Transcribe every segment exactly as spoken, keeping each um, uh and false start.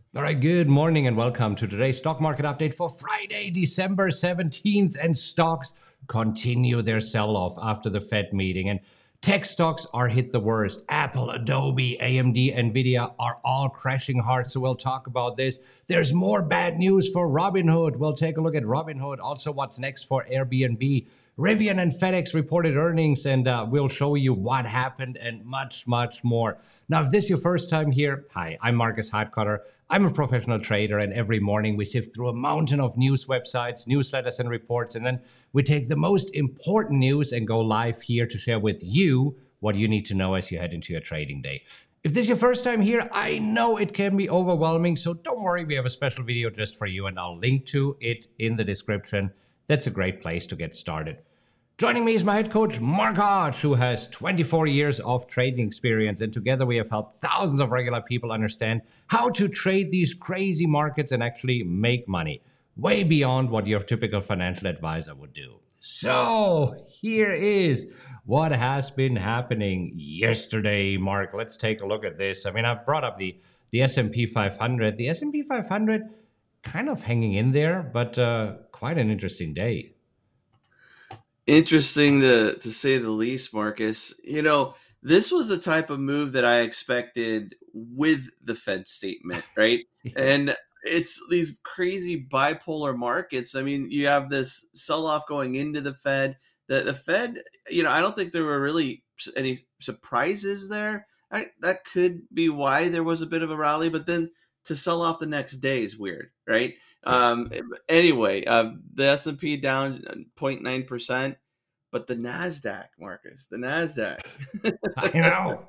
All right, good morning and welcome to today's stock market update for Friday, December seventeenth. And stocks continue their sell off after the Fed meeting. And tech stocks are hit the worst. Apple, Adobe, A M D, Nvidia are all crashing hard. So we'll talk about this. There's more bad news for Robinhood. We'll take a look at Robinhood. Also, what's next for Airbnb. Rivian and FedEx reported earnings, and uh, we'll show you what happened and much, much more. Now, if this is your first time here, hi, I'm Marcus Heitkotter. I'm a professional trader, and every morning we sift through a mountain of news websites, newsletters, and reports, and then we take the most important news and go live here to share with you what you need to know as you head into your trading day. If this is your first time here, I know it can be overwhelming, so don't worry, we have a special video just for you, and I'll link to it in the description. That's a great place to get started. Joining me is my head coach, Mark Hodge, who has twenty-four years of trading experience. And together we have helped thousands of regular people understand how to trade these crazy markets and actually make money, way beyond what your typical financial advisor would do. So here is what has been happening yesterday, Mark. Let's take a look at this. I mean, I've brought up the, the S and P five hundred. The S and P five hundred kind of hanging in there, but uh, quite an interesting day. Interesting to, to say the least, Marcus. You know, this was the type of move that I expected with the Fed statement, right? Yeah. And it's these crazy bipolar markets. I mean, you have this sell-off going into the Fed. The, the Fed, you know, I don't think there were really any surprises there. I, that could be why there was a bit of a rally, but then to sell off the next day is weird, right? Um, anyway, uh, the S and P down zero point nine percent, but the NASDAQ, Marcus, the NASDAQ. I know.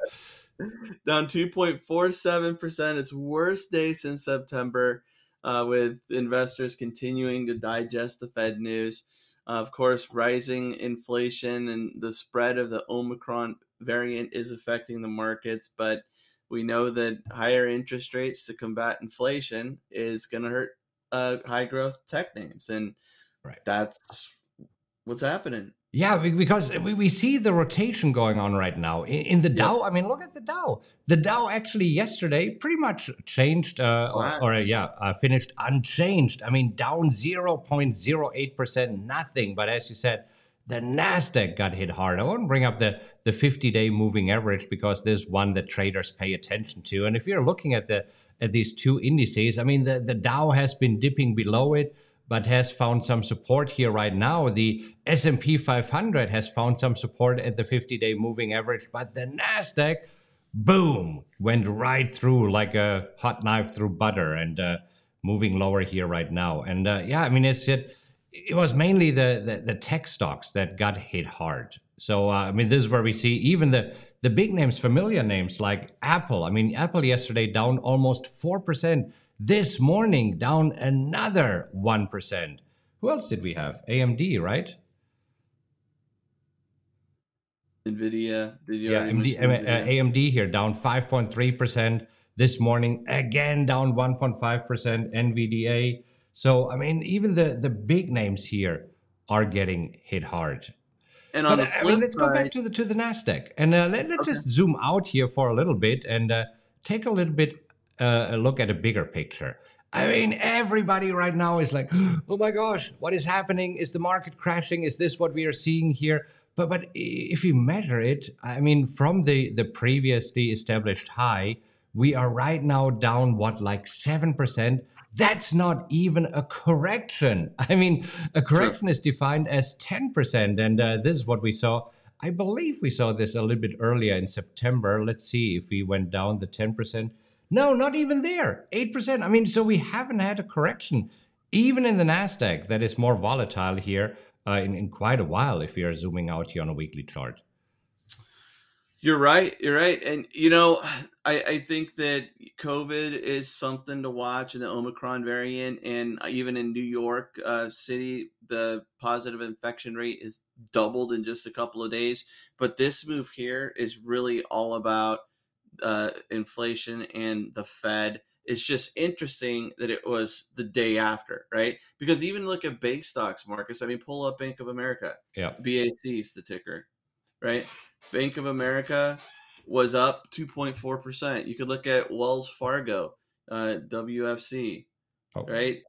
Down two point four seven percent, its worst day since September, uh, with investors continuing to digest the Fed news. Uh, of course, rising inflation and the spread of the Omicron variant is affecting the markets, but we know that higher interest rates to combat inflation is going to hurt uh, high growth tech names. And Right. that's what's happening. Yeah, because we, we see the rotation going on right now. In, in the Dow, I mean, look at the Dow. The Dow actually yesterday pretty much changed, uh, Wow. or, or yeah, uh, finished unchanged. I mean, down zero point zero eight percent, nothing. But as you said, the NASDAQ got hit hard. I won't bring up the, the fifty-day moving average because there's one that traders pay attention to. And if you're looking at the at these two indices, I mean, the, the Dow has been dipping below it, but has found some support here right now. The S and P five hundred has found some support at the fifty-day moving average, but the NASDAQ, boom, went right through like a hot knife through butter and uh, moving lower here right now. And uh, yeah, I mean, it's it, it was mainly the, the, the tech stocks that got hit hard. So, uh, I mean, this is where we see even the, the big names, familiar names like Apple. I mean, Apple yesterday down almost four percent. This morning, down another one percent. Who else did we have? A M D, right? NVIDIA. Did you Yeah, A M D, uh, A M D here, down five point three percent. This morning, again, down one point five percent. N V D A. So, I mean, even the, the big names here are getting hit hard. And on But, the I flip mean, let's go side, back to the to the NASDAQ. And uh, let, let's Okay. just zoom out here for a little bit and uh, take a little bit uh, a look at a bigger picture. I mean, everybody right now is like, oh my gosh, what is happening? Is the market crashing? Is this what we are seeing here? But but if you measure it, I mean, from the, the previously established high, we are right now down, what, like seven percent? That's not even a correction. I mean, a correction is defined as ten percent. And uh, this is what we saw. I believe we saw this a little bit earlier in September. Let's see if we went down the ten percent. No, not even there. eight percent. I mean, so we haven't had a correction, even in the NASDAQ, that is more volatile here uh, in, in quite a while if you're zooming out here on a weekly chart. You're right. You're right. And, you know, I, I think that COVID is something to watch in the Omicron variant. And even in New York uh, City, the positive infection rate is doubled in just a couple of days. But this move here is really all about uh, inflation and the Fed. It's just interesting that it was the day after, right? Because even look at bank stocks, Marcus. I mean, pull up Bank of America. Yeah. B A C is the ticker, right? Bank of America was up two point four percent. You could look at Wells Fargo. uh, W F C, Oh, right?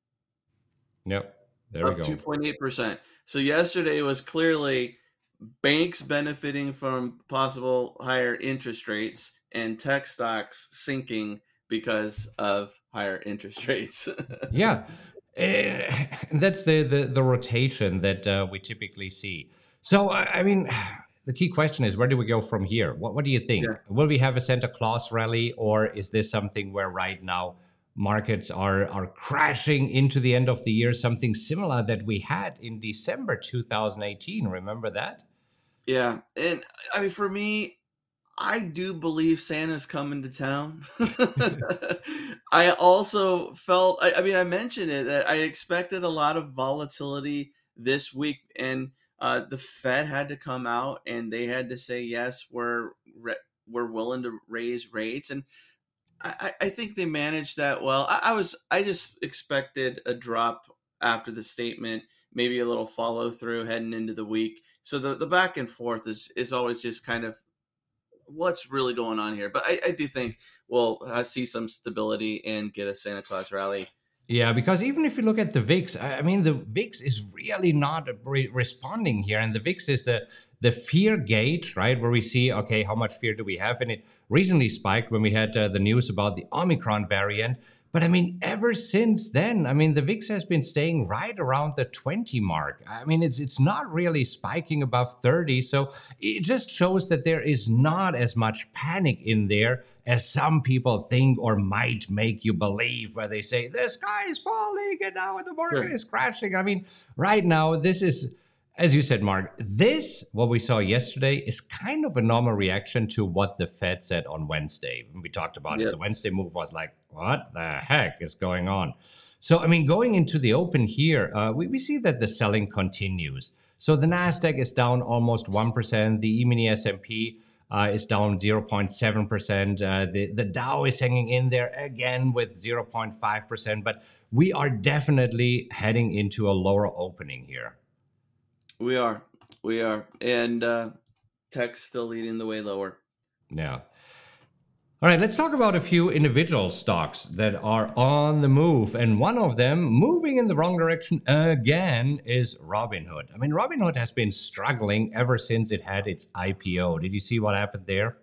yep. There we Up go. two point eight percent. So yesterday was clearly banks benefiting from possible higher interest rates and tech stocks sinking because of higher interest rates. Yeah, eh, that's the, the the rotation that uh, we typically see. So I I mean, the key question is, where do we go from here? What what do you Yeah. think? Will we have a Santa Claus rally, or is this something where right now markets are are crashing into the end of the year, something similar that we had in December two thousand eighteen? Remember that? Yeah. And I mean, for me, I do believe Santa's coming to town. I also felt, I, I mean, I mentioned it that I expected a lot of volatility this week, and uh, the Fed had to come out and they had to say, yes, we're re- we're willing to raise rates, and I, I I think they managed that well. I, I was, I just expected a drop after the statement, maybe a little follow through heading into the week. So the, the back and forth is is always just kind of what's really going on here. But I, I do think we'll uh, see some stability and get a Santa Claus rally. Yeah, because even if you look at the V I X, I I mean, the V I X is really not re- responding here, and the V I X is the the fear gauge, right? Where we see, okay, how much fear do we have? And it recently spiked when we had uh, the news about the Omicron variant. But I mean, ever since then, I mean, the V I X has been staying right around the twenty mark. I mean, it's it's not really spiking above thirty, so it just shows that there is not as much panic in there as some people think or might make you believe, where they say the sky is falling and now the market Sure. is crashing. I mean, right now, this is, as you said, Mark, this, what we saw yesterday, is kind of a normal reaction to what the Fed said on Wednesday. When we talked about it, Yep. the Wednesday move was like, what the heck is going on? So, I mean, going into the open here, uh, we, we see that the selling continues. So the Nasdaq is down almost one percent. The E-mini S and P uh, is down zero point seven percent. Uh, the, the Dow is hanging in there again with zero point five percent. But we are definitely heading into a lower opening here. We are. We are. And uh, tech's still leading the way lower. Yeah. All right, let's talk about a few individual stocks that are on the move. And one of them moving in the wrong direction again is Robinhood. I mean, Robinhood has been struggling ever since it had its I P O. Did you see what happened there?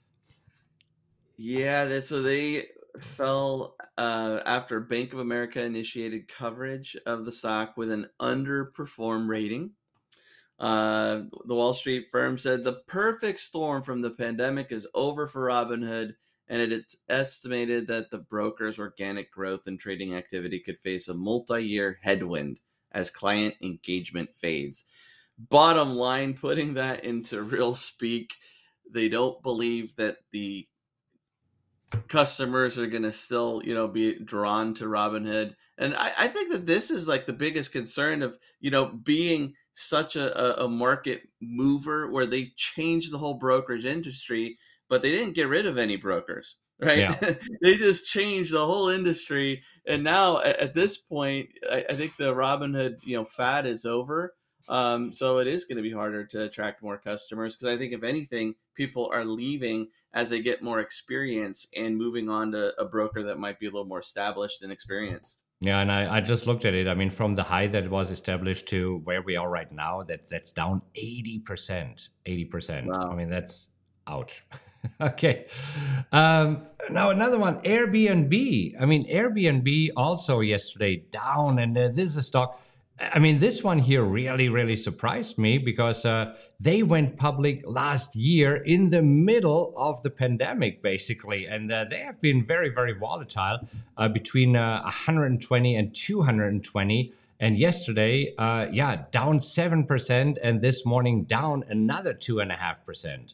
Yeah, that, so they fell uh, after Bank of America initiated coverage of the stock with an underperform rating. Uh, the Wall Street firm said the perfect storm from the pandemic is over for Robinhood, and it's estimated that the broker's organic growth and trading activity could face a multi-year headwind as client engagement fades. Bottom line, putting that into real speak, they don't believe that the customers are going to still, you know, be drawn to Robinhood. And I, I think that this is like the biggest concern of, you know, being such a, a market mover where they changed the whole brokerage industry, but they didn't get rid of any brokers, right? Yeah. They just changed the whole industry. And now at, at this point, I, I think the Robinhood, you know, fad is over. Um, so it is going to be harder to attract more customers because I think if anything, people are leaving as they get more experience and moving on to a broker that might be a little more established and experienced. Yeah, and I, I just looked at it. I mean, from the high that was established to where we are right now, that, that's down eighty percent. eighty percent. I Wow. mean, that's ouch. Okay. Um, now, another one, Airbnb. I mean, Airbnb also yesterday down, and uh, this is a stock. I mean, this one here really, really surprised me because uh, they went public last year in the middle of the pandemic, basically. And uh, they have been very, very volatile uh, between uh, one hundred twenty and two hundred twenty. And yesterday, uh, yeah, down seven percent. And this morning, down another two point five percent.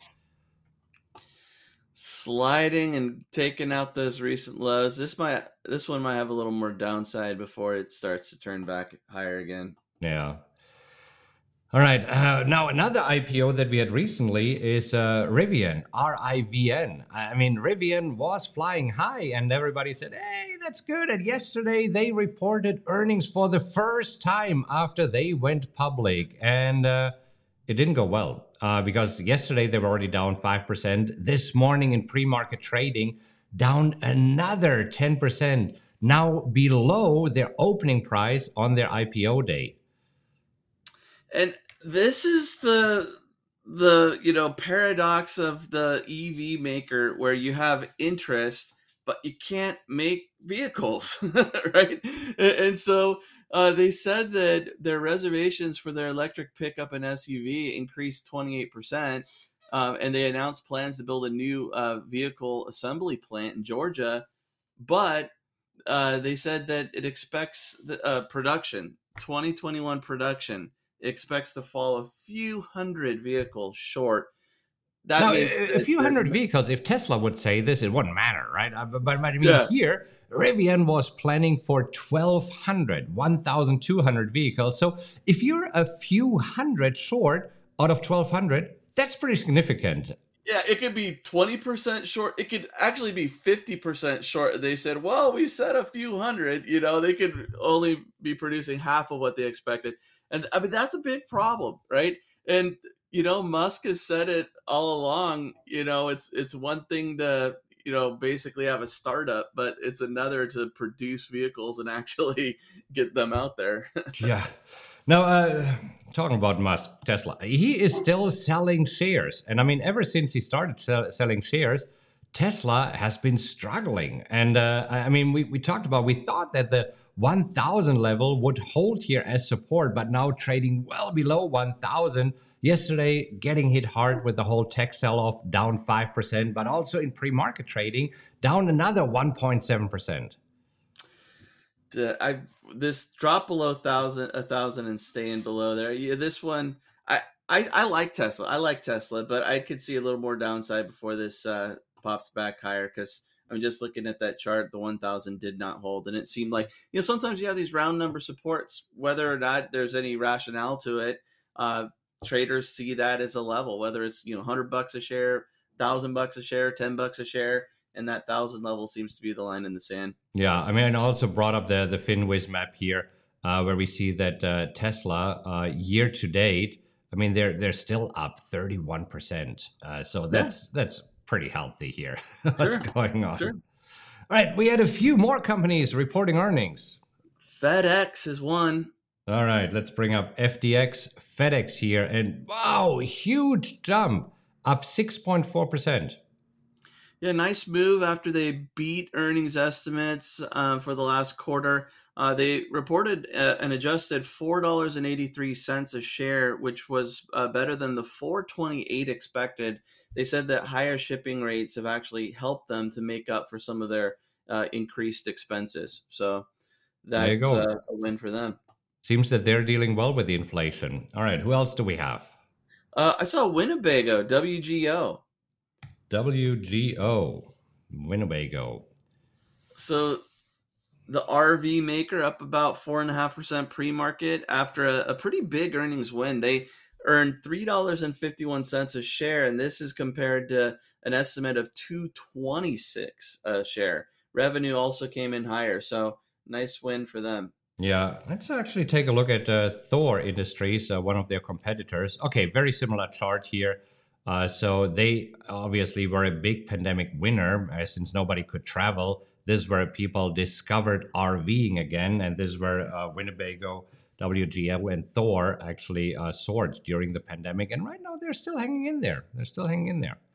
Sliding and taking out those recent lows. This might this one might have a little more downside before it starts to turn back higher again. Yeah. All right. Uh, now, another I P O that we had recently is uh, Rivian, R I V N. I mean, Rivian was flying high, and everybody said, hey, that's good. And yesterday, they reported earnings for the first time after they went public. And uh, it didn't go well uh, because yesterday they were already down five percent. This morning in pre-market trading, down another ten percent, now below their opening price on their I P O day. And this is the the you know paradox of the E V maker, where you have interest but you can't make vehicles, right? And, and so uh, they said that their reservations for their electric pickup and S U V increased twenty-eight percent, um, and they announced plans to build a new uh, vehicle assembly plant in Georgia, but uh, they said that it expects the uh, production, twenty twenty-one production, expects to fall a few hundred vehicles short. That Now, means a a that few they're hundred vehicles, if Tesla would say this, it wouldn't matter, right? Uh, But, but I mean, yeah. here, Rivian was planning for twelve hundred, one thousand two hundred vehicles. So if you're a few hundred short out of twelve hundred, that's pretty significant. Yeah, it could be twenty percent short. It could actually be fifty percent short. They said, well, we said a few hundred, you know, they could only be producing half of what they expected. And I mean, that's a big problem, right? And, you know, Musk has said it all along, you know, it's, it's one thing to, you know, basically have a startup, but it's another to produce vehicles and actually get them out there. Yeah. Now, uh, talking about Musk, Tesla, he is still selling shares. And I mean, ever since he started sell- selling shares, Tesla has been struggling. And uh, I I mean, we, we talked about, we thought that the one thousand level would hold here as support, but now trading well below one thousand. Yesterday, getting hit hard with the whole tech sell-off, down five percent, but also in pre-market trading, down another one point seven percent. The, I this drop below thousand a thousand and staying below there. Yeah, this one I, I I like Tesla. I like Tesla, but I could see a little more downside before this uh, pops back higher, because I'm just looking at that chart. The one thousand did not hold, and it seemed like, you know, sometimes you have these round number supports, whether or not there's any rationale to it. Uh, traders see that as a level, whether it's, you know, hundred bucks a share, thousand bucks a share, ten bucks a share. And that thousand level seems to be the line in the sand. Yeah, I mean, I also brought up the the FinWiz map here, uh, where we see that uh, Tesla uh, year to date, I mean, they're they're still up thirty-one percent. Uh, so that's yeah. that's pretty healthy here. What's sure. going on? Sure. All right, we had a few more companies reporting earnings. FedEx is one. All right, let's bring up F D X, FedEx here, and wow, huge jump, up six point four percent. Yeah, nice move after they beat earnings estimates uh, for the last quarter. Uh, they reported uh, an adjusted four dollars and eighty-three cents a share, which was uh, better than the four twenty-eight expected. They said that higher shipping rates have actually helped them to make up for some of their uh, increased expenses. So that's uh, a win for them. Seems that they're dealing well with the inflation. All right, who else do we have? Uh, I saw Winnebago, W G O. W G O, Winnebago. So the R V maker up about four and a half percent pre-market after a, a pretty big earnings win. They earned three dollars and fifty-one cents a share, and this is compared to an estimate of two twenty-six a share. Revenue also came in higher, so nice win for them. Yeah, let's actually take a look at uh, Thor Industries, uh, one of their competitors. Okay, very similar chart here. Uh, so they obviously were a big pandemic winner uh, since nobody could travel. This is where people discovered RVing again, and this is where uh, Winnebago, W G O, and Thor actually uh, soared during the pandemic. And right now they're still hanging in there. They're still hanging in there.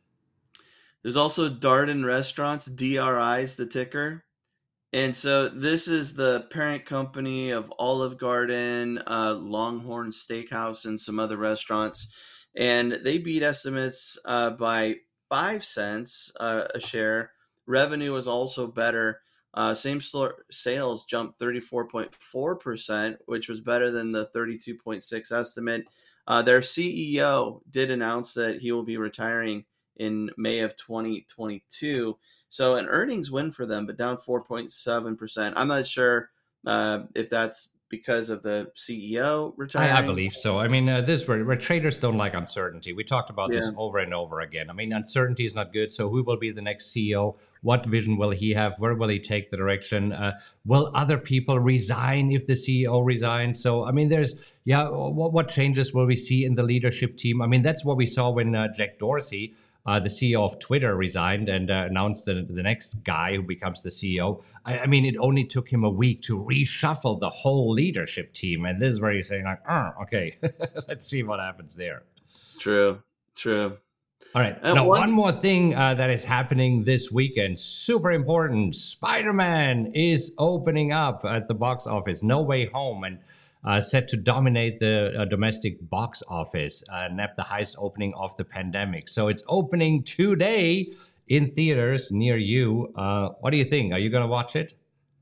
There's also Darden Restaurants, D R I is the ticker. And so this is the parent company of Olive Garden, uh, Longhorn Steakhouse, and some other restaurants. And they beat estimates uh, by five cents uh, a share. Revenue was also better. Uh, same store sales jumped thirty-four point four percent, which was better than the thirty-two point six estimate. Uh, their C E O did announce that he will be retiring in May of twenty twenty-two. So an earnings win for them, but down four point seven percent. I'm not sure uh, if that's because of the C E O retiring. I, I believe so. I mean, uh, this where, where traders don't like uncertainty. We talked about yeah. this over and over again. I mean, uncertainty is not good. So who will be the next C E O? What vision will he have? Where will he take the direction? Uh, will other people resign if the C E O resigns? So, I mean, there's, yeah, what, what changes will we see in the leadership team? I mean, that's what we saw when uh, Jack Dorsey uh, the C E O of Twitter resigned and uh, announced the, the next guy who becomes the C E O. I, I mean, it only took him a week to reshuffle the whole leadership team. And this is where you're saying like, oh, okay, let's see what happens there. True, true. All right. And now, one, one more thing uh, that is happening this weekend, super important. Spider-Man is opening up at the box office. No Way Home, and uh, set to dominate the uh, domestic box office, uh, nab the highest opening of the pandemic. So it's opening today in theaters near you. Uh, what do you think? Are you going to watch it?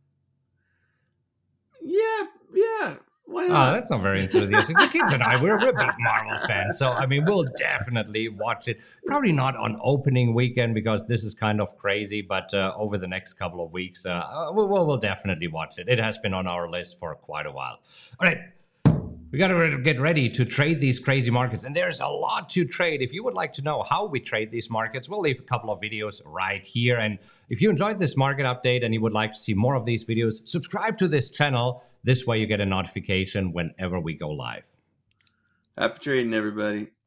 Yeah, yeah. Why Oh, not? that's not very enthusiastic. The kids and I, we're, we're big Marvel fans. So, I mean, we'll definitely watch it. Probably not on opening weekend because this is kind of crazy. But uh, over the next couple of weeks, uh, we'll, we'll definitely watch it. It has been on our list for quite a while. All right. We got to get ready to trade these crazy markets. And there's a lot to trade. If you would like to know how we trade these markets, we'll leave a couple of videos right here. And if you enjoyed this market update and you would like to see more of these videos, subscribe to this channel. This way you get a notification whenever we go live. Happy trading, everybody.